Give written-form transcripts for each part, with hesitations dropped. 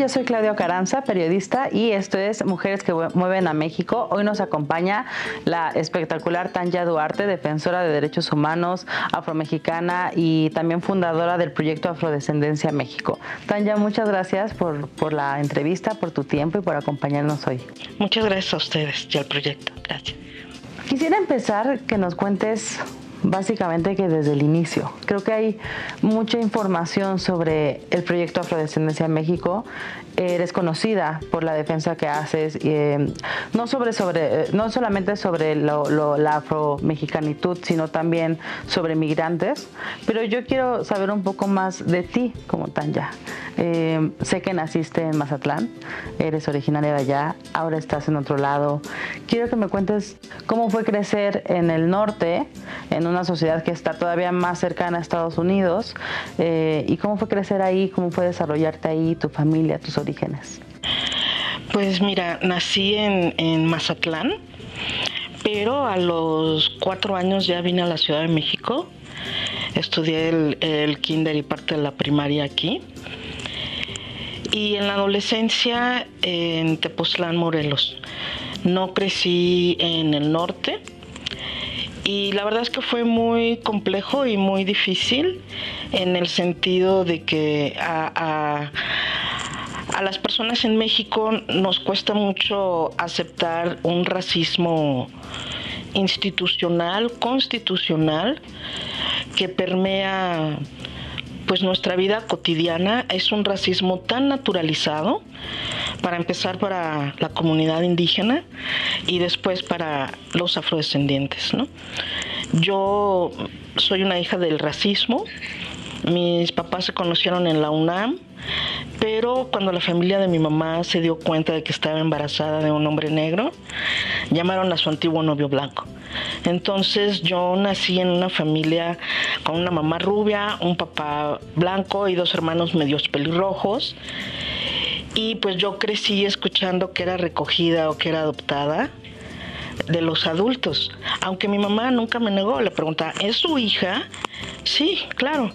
yo soy Claudia Caranza, periodista, y esto es Mujeres que Mueven a México. Hoy nos acompaña la espectacular Tanya Duarte, defensora de derechos humanos, afromexicana y también fundadora del proyecto Afrodescendencia México. Tanya, muchas gracias por la entrevista, por tu tiempo y por acompañarnos hoy. Muchas gracias a ustedes y al proyecto. Gracias. Quisiera empezar que nos cuentes básicamente que desde el inicio. Creo que hay mucha información sobre el proyecto Afrodescendencia México. Eres conocida por la defensa que haces, no solamente sobre la afromexicanitud, sino también sobre migrantes. Pero yo quiero saber un poco más de ti como Tanya. Sé que naciste en Mazatlán, eres originaria de allá, ahora estás en otro lado. Quiero que me cuentes cómo fue crecer en el norte, en una sociedad que está todavía más cercana a Estados Unidos, y cómo fue crecer ahí, cómo fue desarrollarte ahí, tu familia, tus orígenes. Pues mira, nací en Mazatlán, pero a los 4 años ya vine a la Ciudad de México. Estudié el kinder y parte de la primaria aquí. Y en la adolescencia en Tepoztlán, Morelos. No crecí en el norte. Y la verdad es que fue muy complejo y muy difícil en el sentido de que a las personas en México nos cuesta mucho aceptar un racismo institucional, constitucional, que permea pues nuestra vida cotidiana. Es un racismo tan naturalizado, para empezar para la comunidad indígena y después para los afrodescendientes, ¿no? Yo soy una hija del racismo. Mis papás se conocieron en la UNAM, pero cuando la familia de mi mamá se dio cuenta de que estaba embarazada de un hombre negro, llamaron a su antiguo novio blanco. Entonces yo nací en una familia con una mamá rubia, un papá blanco y 2 hermanos medios pelirrojos. Y pues yo crecí escuchando que era recogida o que era adoptada de los adultos. Aunque mi mamá nunca me negó, le preguntaba, ¿es su hija? Sí, claro.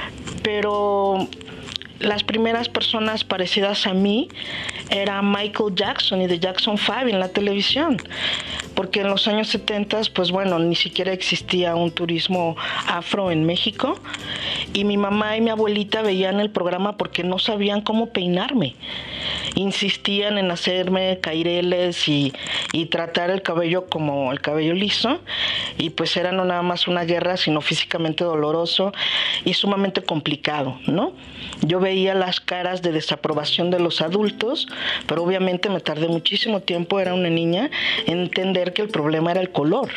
Pero las primeras personas parecidas a mí era Michael Jackson y The Jackson 5 en la televisión, porque en los años 70, pues bueno, ni siquiera existía un turismo afro en México, y mi mamá y mi abuelita veían el programa porque no sabían cómo peinarme. Insistían en hacerme caireles y tratar el cabello como el cabello liso, y pues era no nada más una guerra, sino físicamente doloroso y sumamente complicado, ¿no? Yo veía las caras de desaprobación de los adultos, pero obviamente me tardé muchísimo tiempo, era una niña, en entender que el problema era el color.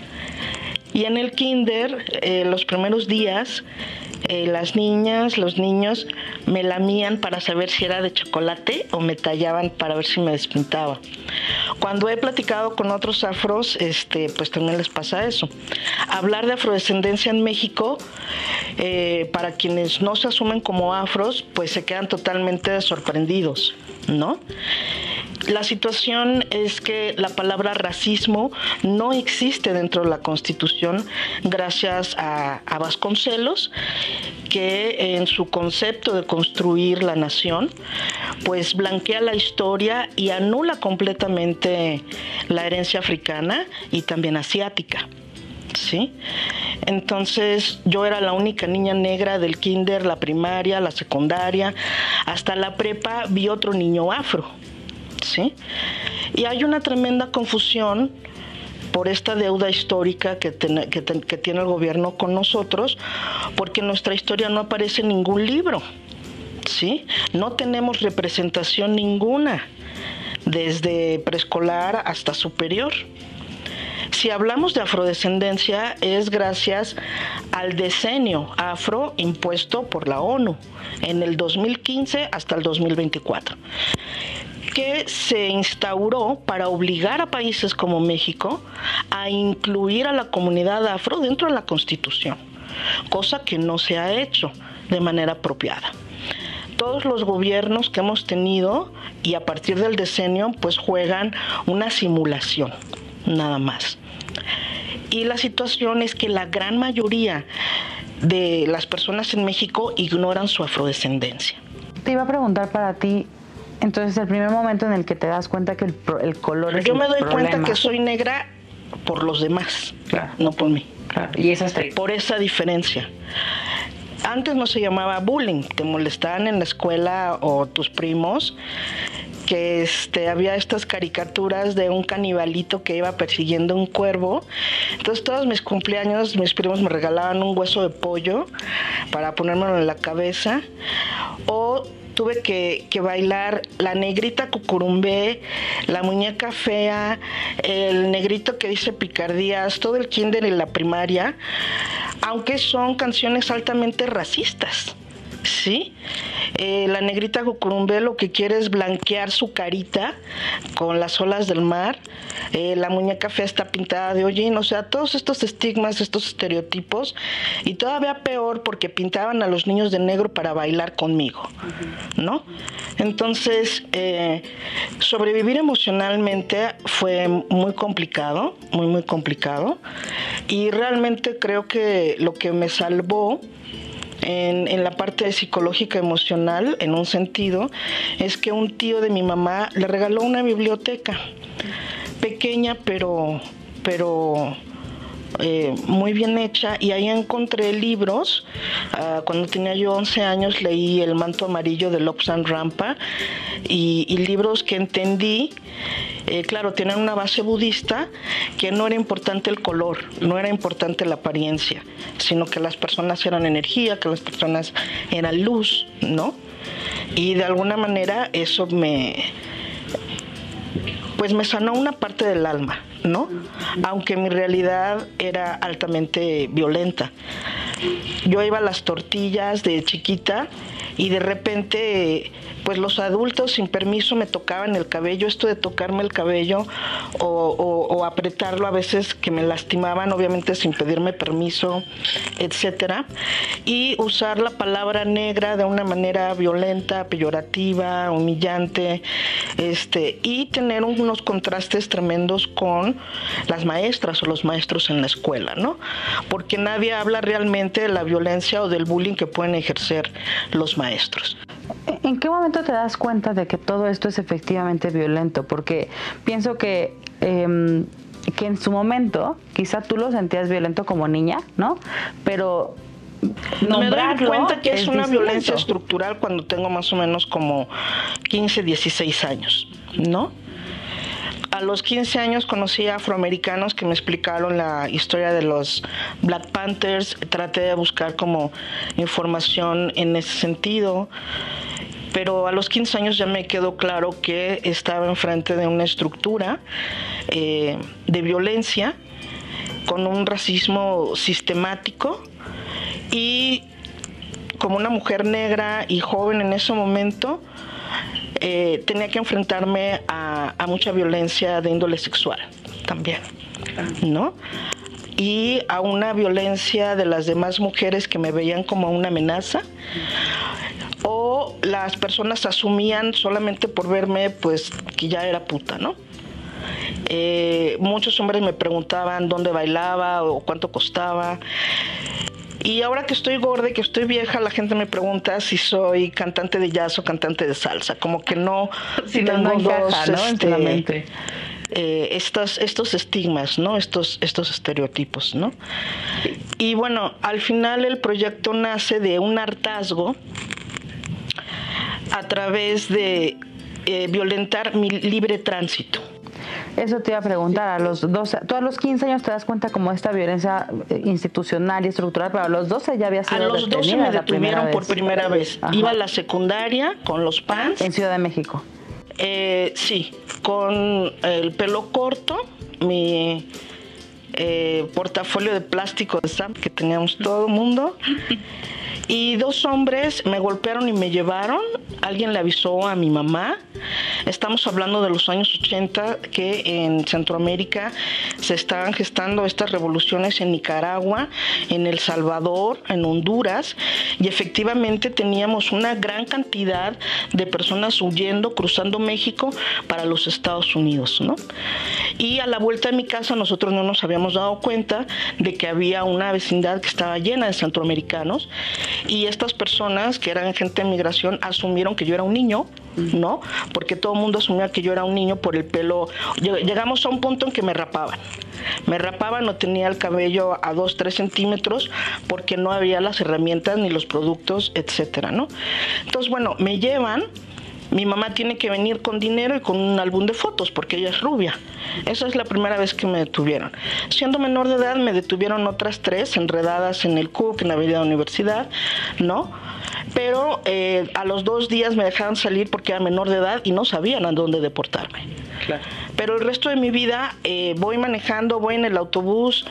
Y en el kinder, los primeros días, las niñas, los niños me lamían para saber si era de chocolate o me tallaban para ver si me despintaba. Cuando he platicado con otros afros, pues también les pasa eso. Hablar de afrodescendencia en México, para quienes no se asumen como afros, pues se quedan totalmente sorprendidos, ¿no? La situación es que la palabra racismo no existe dentro de la Constitución gracias a Vasconcelos, que en su concepto de construir la nación, pues blanquea la historia y anula completamente la herencia africana y también asiática, ¿sí? Entonces yo era la única niña negra del kinder, la primaria, la secundaria, hasta la prepa vi otro niño afro, ¿sí? Y hay una tremenda confusión por esta deuda histórica que tiene el gobierno con nosotros, porque nuestra historia no aparece en ningún libro, ¿sí? No tenemos representación ninguna, desde preescolar hasta superior. Si hablamos de afrodescendencia es gracias al decenio afro impuesto por la ONU en el 2015 hasta el 2024, que se instauró para obligar a países como México a incluir a la comunidad afro dentro de la Constitución, cosa que no se ha hecho de manera apropiada. Todos los gobiernos que hemos tenido y a partir del decenio pues juegan una simulación, nada más. Y la situación es que la gran mayoría de las personas en México ignoran su afrodescendencia. Te iba a preguntar para ti, Entonces, el primer momento en el que te das cuenta que el color es Yo me el doy problema. cuenta que soy negra por los demás, Claro. no por mí. Claro. Y eso está Por esa diferencia. Antes no se llamaba bullying, te molestaban en la escuela o tus primos, que había estas caricaturas de un canibalito que iba persiguiendo un cuervo. Entonces todos mis cumpleaños mis primos me regalaban un hueso de pollo para ponérmelo en la cabeza, o tuve que bailar la negrita cucurumbé, la muñeca fea, el negrito que dice picardías, todo el kinder y la primaria, aunque son canciones altamente racistas, ¿sí? La negrita cucurumbé lo que quiere es blanquear su carita con las olas del mar. La muñeca fea está pintada de hollín, o sea, todos estos estigmas, estos estereotipos, y todavía peor porque pintaban a los niños de negro para bailar conmigo, ¿no? Entonces, sobrevivir emocionalmente fue muy complicado, muy complicado, y realmente creo que lo que me salvó en la parte psicológica emocional, en un sentido, es que un tío de mi mamá le regaló una biblioteca pequeña, pero muy bien hecha, y ahí encontré libros. Cuando tenía yo 11 años leí El manto amarillo de Lobsang Rampa, y libros que entendí. Claro, tienen una base budista, que no era importante el color, no era importante la apariencia, sino que las personas eran energía, que las personas eran luz, ¿no? Y de alguna manera eso me sanó una parte del alma, ¿no? Aunque mi realidad era altamente violenta. Yo iba a las tortillas de chiquita y de repente, pues los adultos sin permiso me tocaban el cabello. Esto de tocarme el cabello o apretarlo a veces, que me lastimaban, obviamente sin pedirme permiso, etcétera. Y usar la palabra negra de una manera violenta, peyorativa, humillante, y tener unos contrastes tremendos con las maestras o los maestros en la escuela, ¿no? Porque nadie habla realmente de la violencia o del bullying que pueden ejercer los maestros. ¿En qué momento te das cuenta de que todo esto es efectivamente violento? Porque pienso que en su momento quizá tú lo sentías violento como niña, ¿no? Pero me doy cuenta que es una distinto. violencia estructural cuando tengo más o menos como 15, 16 años, ¿no? A los 15 años conocí a afroamericanos que me explicaron la historia de los Black Panthers. Traté de buscar como información en ese sentido, pero a los 15 años ya me quedó claro que estaba enfrente de una estructura de violencia, con un racismo sistemático, y como una mujer negra y joven en ese momento, tenía que enfrentarme a mucha violencia de índole sexual también, ¿no? Y a una violencia de las demás mujeres que me veían como una amenaza, o las personas asumían solamente por verme, pues, que ya era puta, ¿no? Muchos hombres me preguntaban dónde bailaba o cuánto costaba. Y ahora que estoy gorda y que estoy vieja, la gente me pregunta si soy cantante de jazz o cantante de salsa. Como que no si tengo no encaja, dos, ¿no? En la mente. Estos estigmas, ¿no? Estos estereotipos, ¿no? Y bueno, al final el proyecto nace de un hartazgo a través de violentar mi libre tránsito. Eso te iba a preguntar, a los 12, tú a los 15 años te das cuenta como esta violencia institucional y estructural, pero a los 12 ya había sido A los 12 me detuvieron por primera vez. Ajá. Iba a la secundaria con los pants. En Ciudad de México. Sí, con el pelo corto, mi portafolio de plástico de Sam que teníamos todo el mundo. Y dos hombres me golpearon y me llevaron. Alguien le avisó a mi mamá. Estamos hablando de los años 80, que en Centroamérica se estaban gestando estas revoluciones en Nicaragua, en El Salvador, en Honduras, y efectivamente teníamos una gran cantidad de personas huyendo, cruzando México para los Estados Unidos, ¿no? Y a la vuelta de mi casa nosotros no nos habíamos dado cuenta de que había una vecindad que estaba llena de centroamericanos, y estas personas que eran gente de migración asumieron que yo era un niño, ¿no? Porque todo el mundo asumía que yo era un niño por el pelo. Llegamos a un punto en que me rapaban. No tenía el cabello a 2-3 centímetros porque no había las herramientas ni los productos, etcétera, ¿no? Entonces, bueno, me llevan. Mi mamá tiene que venir con dinero y con un álbum de fotos porque ella es rubia. Esa es la primera vez que me detuvieron. Siendo menor de edad me detuvieron otras 3 enredadas en el CUC, en la Avenida Universidad, ¿no? Pero a los 2 días me dejaron salir porque era menor de edad y no sabían a dónde deportarme. Claro. Pero el resto de mi vida voy manejando, voy en el autobús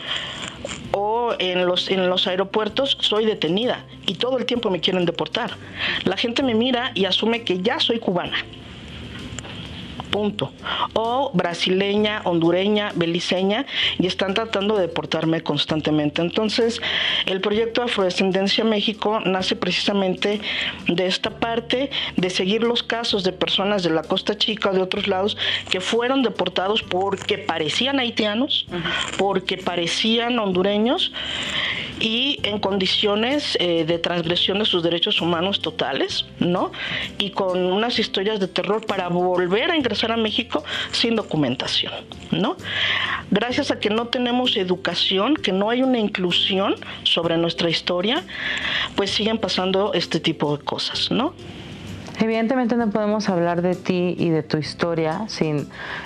o en los aeropuertos, soy detenida y todo el tiempo me quieren deportar. La gente me mira y asume que ya soy cubana. Punto. O brasileña, hondureña, beliceña, y están tratando de deportarme constantemente. Entonces, el proyecto Afrodescendencia México nace precisamente de esta parte, de seguir los casos de personas de la Costa Chica o de otros lados que fueron deportados porque parecían haitianos, porque parecían hondureños y en condiciones de transgresión de sus derechos humanos totales, ¿no? Y con unas historias de terror para volver a ingresar a México sin documentación, ¿no? Gracias a que no tenemos educación, que no hay una inclusión sobre nuestra historia, pues siguen pasando este tipo de cosas, ¿no? Evidentemente no podemos hablar de ti y de tu historia sin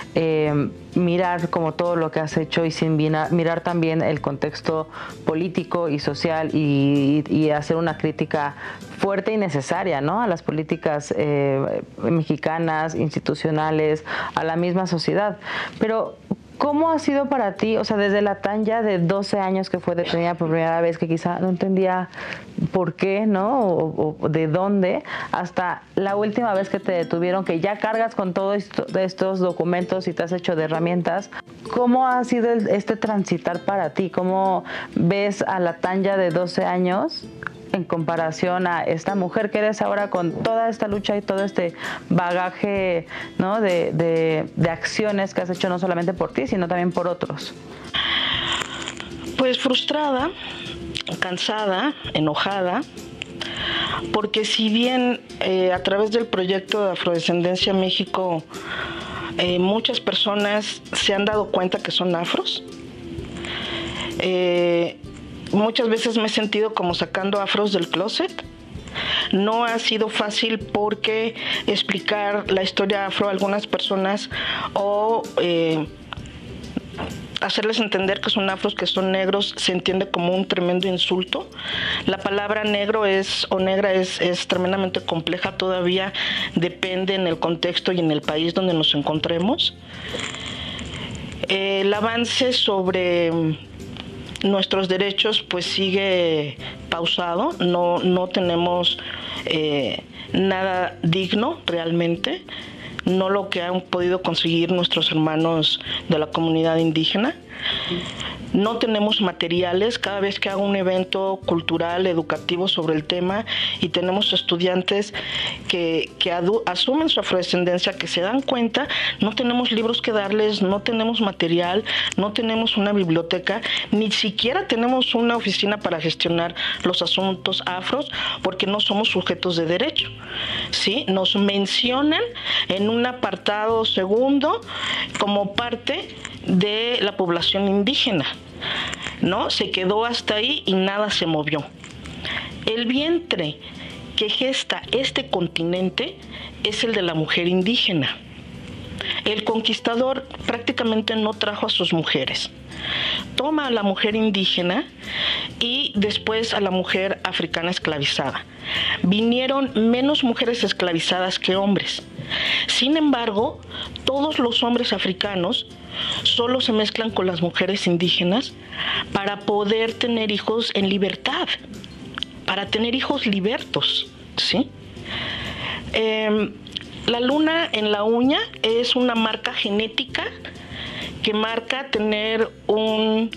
mirar como todo lo que has hecho y sin mirar también el contexto político y social y hacer una crítica fuerte y necesaria, ¿no? A las políticas mexicanas, institucionales, a la misma sociedad. Pero ¿cómo ha sido para ti, o sea, desde la Tanya de 12 años que fue detenida por primera vez, que quizá no entendía por qué, ¿no? O de dónde, hasta la última vez que te detuvieron, que ya cargas con todos estos documentos y te has hecho de herramientas? ¿Cómo ha sido este transitar para ti? ¿Cómo ves a la Tanya de 12 años en comparación a esta mujer que eres ahora con toda esta lucha y todo este bagaje, ¿no? de acciones que has hecho no solamente por ti, sino también por otros? Pues frustrada, cansada, enojada, porque si bien a través del proyecto de Afrodescendencia México muchas personas se han dado cuenta que son afros, muchas veces me he sentido como sacando afros del closet. No ha sido fácil porque explicar la historia afro a algunas personas o hacerles entender que son afros, que son negros, se entiende como un tremendo insulto. La palabra negro o negra es tremendamente compleja todavía, depende en el contexto y en el país donde nos encontremos. El avance sobre nuestros derechos pues sigue pausado, no tenemos nada digno realmente, no lo que han podido conseguir nuestros hermanos de la comunidad indígena. No tenemos materiales. Cada vez que hago un evento cultural, educativo sobre el tema y tenemos estudiantes que asumen su afrodescendencia, que se dan cuenta, no tenemos libros que darles, no tenemos material, no tenemos una biblioteca, ni siquiera tenemos una oficina para gestionar los asuntos afros porque no somos sujetos de derecho, ¿sí? Nos mencionan en un apartado segundo como parte de la población indígena, ¿no? Se quedó hasta ahí y nada se movió. El vientre que gesta este continente es el de la mujer indígena. El conquistador prácticamente no trajo a sus mujeres. Toma a la mujer indígena y después a la mujer africana esclavizada. Vinieron menos mujeres esclavizadas que hombres. Sin embargo, todos los hombres africanos solo se mezclan con las mujeres indígenas para poder tener hijos en libertad, para tener hijos libertos, ¿sí? La luna en la uña es una marca genética que marca tener una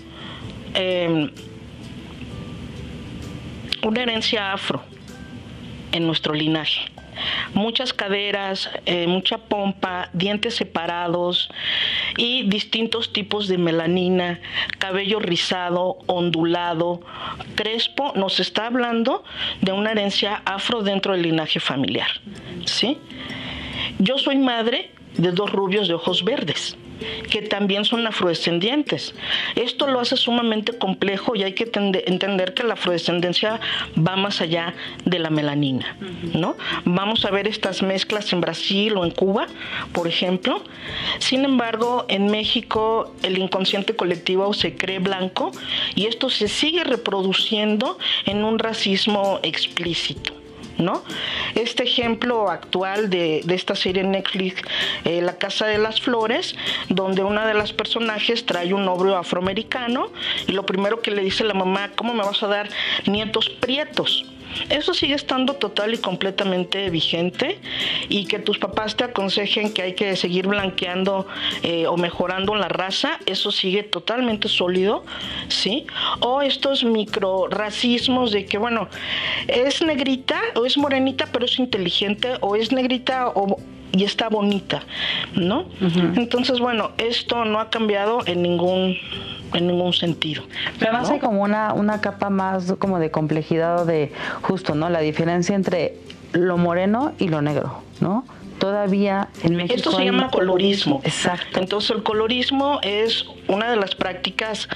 herencia afro en nuestro linaje. muchas caderas, mucha pompa, dientes separados y distintos tipos de melanina, cabello rizado, ondulado, crespo. Nos está hablando de una herencia afro dentro del linaje familiar, ¿sí? Yo soy madre de 2 rubios de ojos verdes, que también son afrodescendientes. Esto lo hace sumamente complejo y hay que entender que la afrodescendencia va más allá de la melanina, ¿no? Vamos a ver estas mezclas en Brasil o en Cuba, por ejemplo. Sin embargo, en México el inconsciente colectivo se cree blanco y esto se sigue reproduciendo en un racismo explícito, ¿no? Este ejemplo actual de esta serie en Netflix, La Casa de las Flores, donde una de las personajes trae un novio afroamericano y lo primero que le dice la mamá: ¿cómo me vas a dar nietos prietos? Eso sigue estando total y completamente vigente, y que tus papás te aconsejen que hay que seguir blanqueando o mejorando la raza, eso sigue totalmente sólido, ¿sí? O estos micro racismos de que, bueno, es negrita o es morenita pero es inteligente, o es negrita y está bonita, ¿no? Entonces, bueno, esto no ha cambiado en ningún sentido. Pero además, ¿no?, hay como una capa más como de complejidad, o de justo, ¿no?, la diferencia entre lo moreno y lo negro, ¿no? Todavía en México esto se llama colorismo. Exacto. Entonces el colorismo es una de las prácticas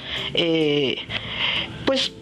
pues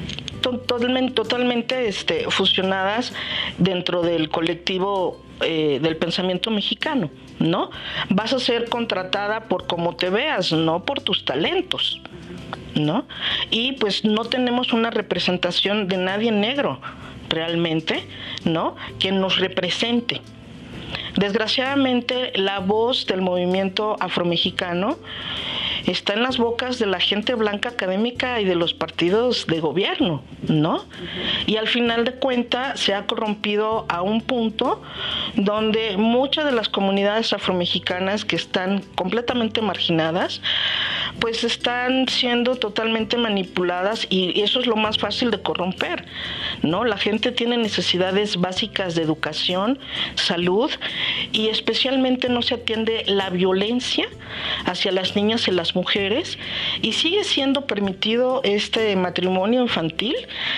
totalmente fusionadas dentro del colectivo del pensamiento mexicano, ¿no? Vas a ser contratada por cómo te veas, no por tus talentos, ¿no? Y pues no tenemos una representación de nadie negro realmente, ¿no?, que nos represente. Desgraciadamente, la voz del movimiento afromexicano está en las bocas de la gente blanca académica y de los partidos de gobierno, ¿no? Y al final de cuentas se ha corrompido a un punto donde muchas de las comunidades afromexicanas que están completamente marginadas, pues están siendo totalmente manipuladas, y eso es lo más fácil de corromper, ¿no? La gente tiene necesidades básicas de educación, salud, y especialmente no se atiende la violencia hacia las niñas y las mujeres, y sigue siendo permitido este matrimonio infantil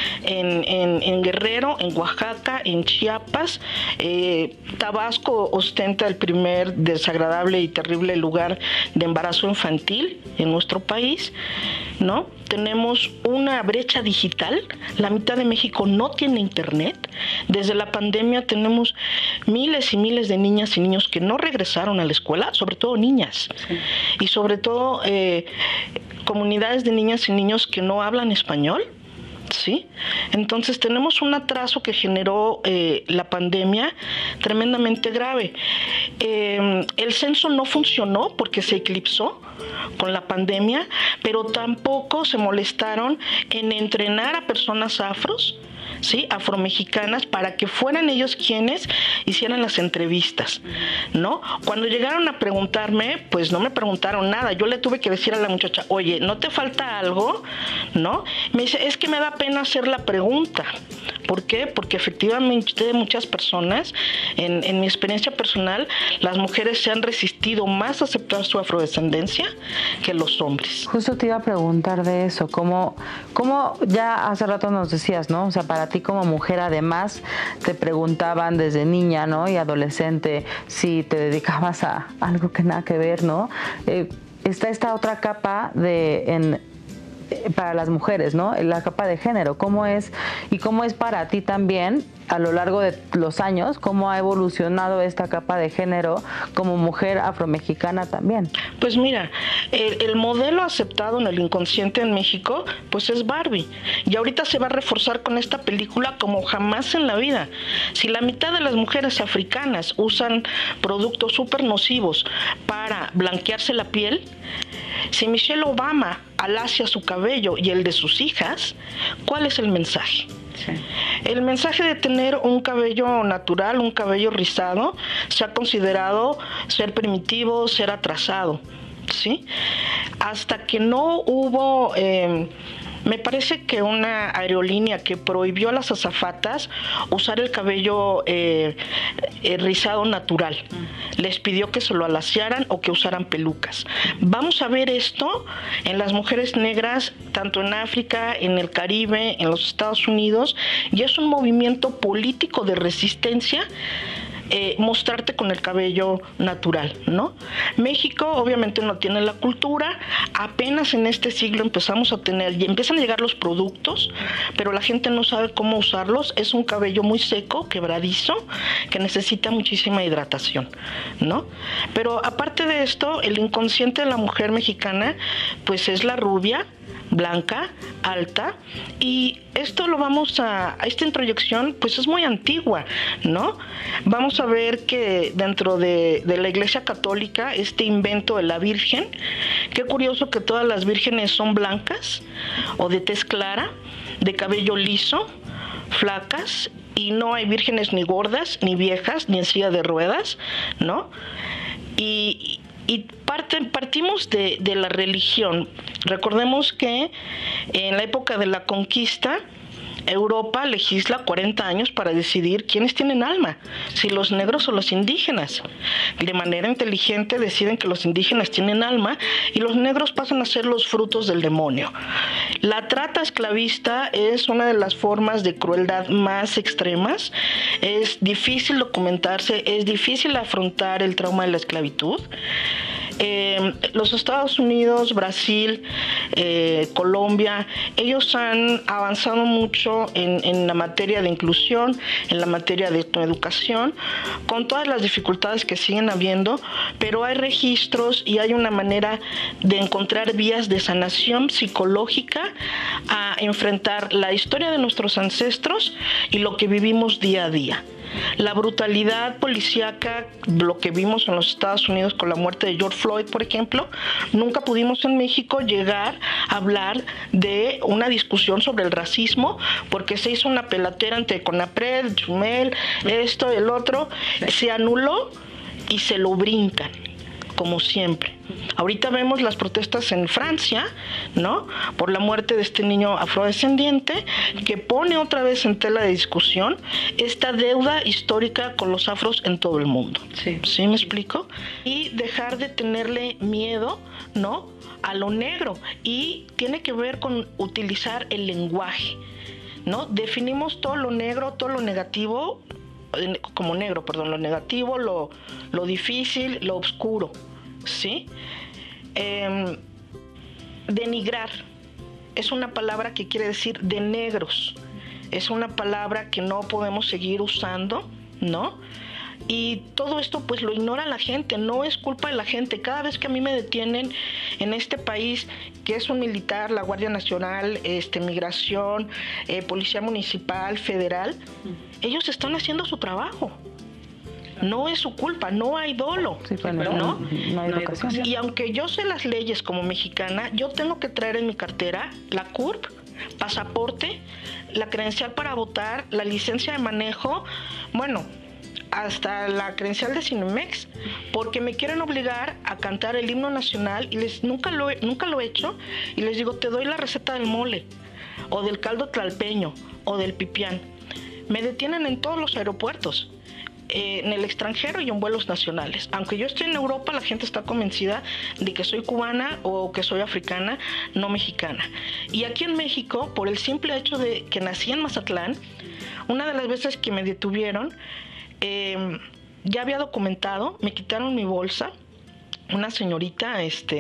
en Guerrero, en Oaxaca, en Chiapas. Tabasco ostenta el primer desagradable y terrible lugar de embarazo infantil en nuestro país, ¿no? Tenemos una brecha digital, la mitad de México no tiene internet. Desde la pandemia tenemos miles y miles de niñas y niños que no regresaron a la escuela, sobre todo niñas, sí. Y sobre todo comunidades de niñas y niños que no hablan español, ¿sí? Entonces tenemos un atraso que generó la pandemia tremendamente grave. El censo no funcionó porque se eclipsó con la pandemia, pero tampoco se molestaron en entrenar a personas afros, ¿sí?, afromexicanas, para que fueran ellos quienes hicieran las entrevistas, ¿no? Cuando llegaron a preguntarme, pues no me preguntaron nada. Yo le tuve que decir a la muchacha: oye, ¿no te falta algo? ¿No? Me dice: es que me da pena hacer la pregunta. ¿Por qué? Porque efectivamente muchas personas, en mi experiencia personal, las mujeres se han resistido más a aceptar su afrodescendencia que los hombres. Justo te iba a preguntar de eso, ¿cómo ya hace rato nos decías, ¿no? O sea, para ti como mujer, además, te preguntaban desde niña, ¿no?, y adolescente, si te dedicabas a algo que nada que ver, ¿no? Está esta otra capa para las mujeres, ¿no?, la capa de género. ¿Cómo es para ti también, a lo largo de los años, cómo ha evolucionado esta capa de género como mujer afromexicana también? Pues mira, el modelo aceptado en el inconsciente en México, pues es Barbie. Y ahorita se va a reforzar con esta película como jamás en la vida. Si la mitad de las mujeres africanas usan productos súper nocivos para blanquearse la piel, si Michelle Obama alacia su cabello y el de sus hijas, ¿cuál es el mensaje? Sí. El mensaje de tener un cabello natural, un cabello rizado, se ha considerado ser primitivo, ser atrasado, ¿sí? Hasta que no hubo Me parece que una aerolínea que prohibió a las azafatas usar el cabello rizado natural. Les pidió que se lo alaciaran o que usaran pelucas. Vamos a ver esto en las mujeres negras, tanto en África, en el Caribe, en los Estados Unidos, y es un movimiento político de resistencia. Mostrarte con el cabello natural, ¿no? México obviamente no tiene la cultura, apenas en este siglo empezamos a tener, y empiezan a llegar los productos, pero la gente no sabe cómo usarlos. Es un cabello muy seco, quebradizo, que necesita muchísima hidratación, ¿no? Pero aparte de esto, el inconsciente de la mujer mexicana, pues es la rubia, blanca, alta, y esto lo vamos a esta introyección pues es muy antigua, ¿no? Vamos a ver que dentro de la Iglesia Católica, este invento de la Virgen, qué curioso que todas las vírgenes son blancas o de tez clara, de cabello liso, flacas, y no hay vírgenes ni gordas, ni viejas, ni en silla de ruedas, ¿no? Y partimos de la religión. Recordemos que en la época de la conquista, Europa legisla 40 años para decidir quiénes tienen alma, si los negros o los indígenas. De manera inteligente deciden que los indígenas tienen alma y los negros pasan a ser los frutos del demonio. La trata esclavista es una de las formas de crueldad más extremas. Es difícil documentarse, es difícil afrontar el trauma de la esclavitud. Los Estados Unidos, Brasil, Colombia, ellos han avanzado mucho en la materia de inclusión, en la materia de educación, con todas las dificultades que siguen habiendo, pero hay registros y hay una manera de encontrar vías de sanación psicológica a enfrentar la historia de nuestros ancestros y lo que vivimos día a día. La brutalidad policíaca, lo que vimos en los Estados Unidos con la muerte de George Floyd, por ejemplo, nunca pudimos en México llegar a hablar de una discusión sobre el racismo, porque se hizo una pelatera entre CONAPRED, Chumel, esto, el otro, se anuló y se lo brincan, como siempre. Ahorita vemos las protestas en Francia, ¿no? Por la muerte de este niño afrodescendiente, que pone otra vez en tela de discusión esta deuda histórica con los afros en todo el mundo. ¿Sí me explico? Y dejar de tenerle miedo, ¿no?, a lo negro. Y tiene que ver con utilizar el lenguaje, ¿no? Definimos todo lo negro, todo lo negativo, como negro, perdón, lo negativo, lo difícil, lo oscuro, ¿sí? Denigrar es una palabra que quiere decir de negros, es una palabra que no podemos seguir usando, ¿no? Y todo esto pues lo ignora la gente, no es culpa de la gente. Cada vez que a mí me detienen en este país, que es un militar, la Guardia Nacional, Migración, Policía Municipal, Federal, ellos están haciendo su trabajo. No es su culpa, no hay dolo, sí, bueno, ¿no? No hay educación. Y aunque yo sé las leyes como mexicana, yo tengo que traer en mi cartera la CURP, pasaporte, la credencial para votar, la licencia de manejo, bueno, hasta la credencial de Cinemex, porque me quieren obligar a cantar el himno nacional y nunca lo he hecho, y les digo, te doy la receta del mole, o del caldo tlalpeño, o del pipián. Me detienen en todos los aeropuertos, en el extranjero y en vuelos nacionales. Aunque yo estoy en Europa, la gente está convencida de que soy cubana o que soy africana, no mexicana. Y aquí en México, por el simple hecho de que nací en Mazatlán, una de las veces que me detuvieron, ya había documentado, me quitaron mi bolsa, una señorita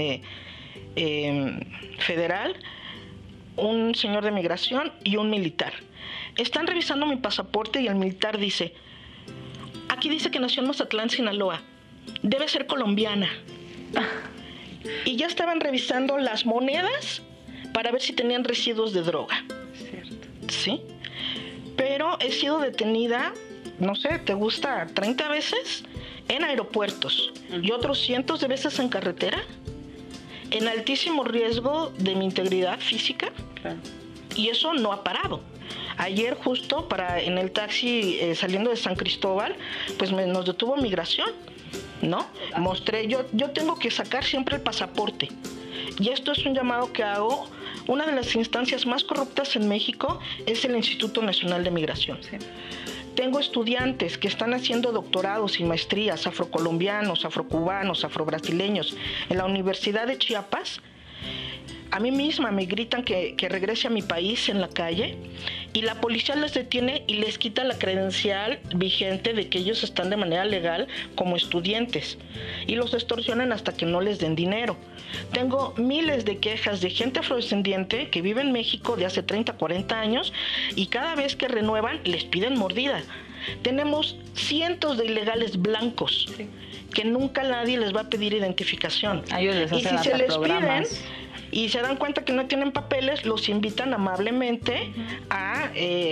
federal, un señor de migración y un militar. Están revisando mi pasaporte y el militar dice, aquí dice que nació en Mazatlán, Sinaloa, debe ser colombiana. Y ya estaban revisando las monedas para ver si tenían residuos de droga. Cierto. ¿Sí? Pero he sido detenida, no sé, ¿te gusta? 30 veces en aeropuertos y otros cientos de veces en carretera, en altísimo riesgo de mi integridad física. Claro. Y eso no ha parado. Ayer justo en el taxi saliendo de San Cristóbal, pues nos detuvo migración, ¿no? Mostré, yo tengo que sacar siempre el pasaporte. Y esto es un llamado que hago una de las instancias más corruptas en México es el Instituto Nacional de Migración. Sí. Tengo estudiantes que están haciendo doctorados y maestrías, afrocolombianos, afrocubanos, afrobrasileños, en la Universidad de Chiapas. A mí misma me gritan que regrese a mi país en la calle y la policía les detiene y les quita la credencial vigente de que ellos están de manera legal como estudiantes y los extorsionan hasta que no les den dinero. Tengo miles de quejas de gente afrodescendiente que vive en México de hace 30, 40 años y cada vez que renuevan les piden mordida. Tenemos cientos de ilegales blancos que nunca nadie les va a pedir identificación. A ellos les hacen y si se les programas. piden y se dan cuenta que no tienen papeles, los invitan amablemente a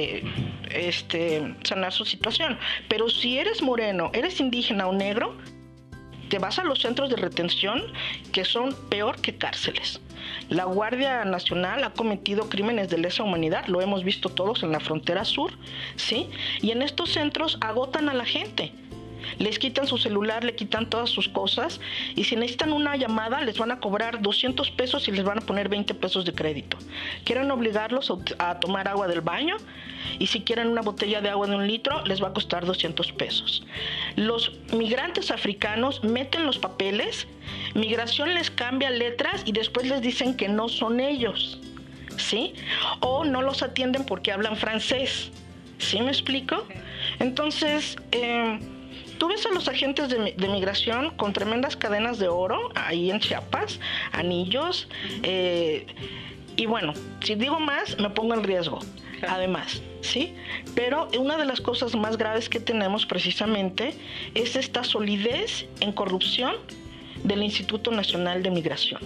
sanar su situación. Pero si eres moreno, eres indígena o negro, te vas a los centros de retención que son peor que cárceles. La Guardia Nacional ha cometido crímenes de lesa humanidad, lo hemos visto todos en la frontera sur, ¿sí? Y en estos centros agotan a la gente. Les quitan su celular, le quitan todas sus cosas y si necesitan una llamada les van a cobrar 200 pesos y les van a poner 20 pesos de crédito. Quieren obligarlos a tomar agua del baño y si quieren una botella de agua de 1 litro les va a costar 200 pesos. Los migrantes africanos meten los papeles, migración les cambia letras y después les dicen que no son ellos, ¿sí? O no los atienden porque hablan francés, ¿sí me explico? Entonces, tú ves a los agentes de migración con tremendas cadenas de oro ahí en Chiapas, anillos, y bueno, si digo más me pongo en riesgo, además, ¿sí? Pero una de las cosas más graves que tenemos precisamente es esta solidez en corrupción del Instituto Nacional de Migración.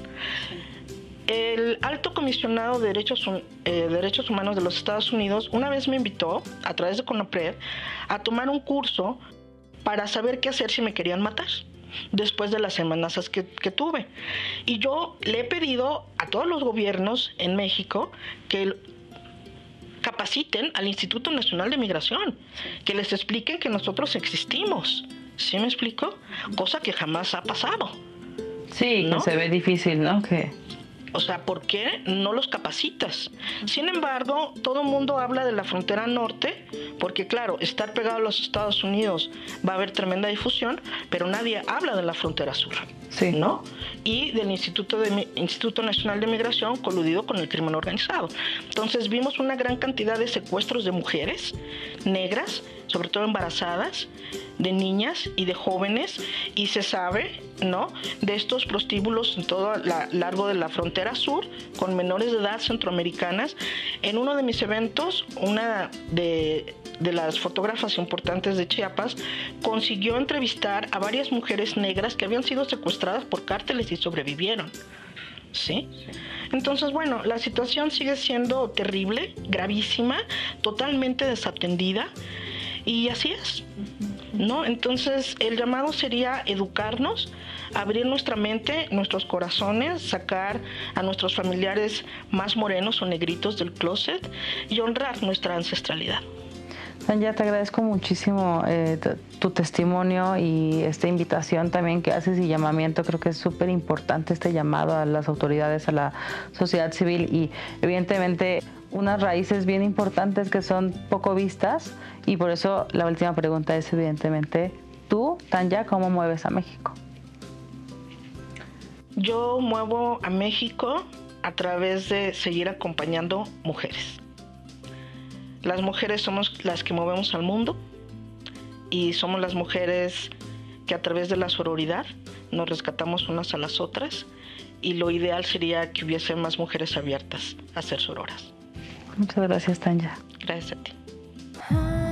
El alto comisionado de Derechos Humanos de los Estados Unidos una vez me invitó, a través de CONAPRED, a tomar un curso para saber qué hacer si me querían matar después de las amenazas que tuve. Y yo le he pedido a todos los gobiernos en México que capaciten al Instituto Nacional de Migración, que les expliquen que nosotros existimos. ¿Sí me explico? Cosa que jamás ha pasado. Sí, ¿no? que se ve difícil, ¿no? O sea, ¿por qué no los capacitas? Sin embargo, todo el mundo habla de la frontera norte, porque claro, estar pegado a los Estados Unidos va a haber tremenda difusión, pero nadie habla de la frontera sur, sí, ¿no? Y del Instituto Nacional de Migración coludido con el crimen organizado. Entonces vimos una gran cantidad de secuestros de mujeres negras, sobre todo embarazadas, de niñas y de jóvenes, y se sabe, ¿no?, de estos prostíbulos en todo largo de la frontera sur con menores de edad centroamericanas. En uno de mis eventos, una de las fotógrafas importantes de Chiapas consiguió entrevistar a varias mujeres negras que habían sido secuestradas por cárteles y sobrevivieron. ¿Sí? Entonces, bueno, la situación sigue siendo terrible, gravísima, totalmente desatendida, y así es, ¿no? Entonces, el llamado sería educarnos, abrir nuestra mente, nuestros corazones, sacar a nuestros familiares más morenos o negritos del closet y honrar nuestra ancestralidad. Tanya, te agradezco muchísimo tu testimonio y esta invitación también que haces y llamamiento. Creo que es súper importante este llamado a las autoridades, a la sociedad civil y evidentemente unas raíces bien importantes que son poco vistas y por eso la última pregunta es evidentemente, tú, Tanya, ¿cómo mueves a México? Yo muevo a México a través de seguir acompañando mujeres. Las mujeres somos las que movemos al mundo y somos las mujeres que a través de la sororidad nos rescatamos unas a las otras y lo ideal sería que hubiese más mujeres abiertas a ser sororas. Muchas gracias, Tanya. Gracias a ti.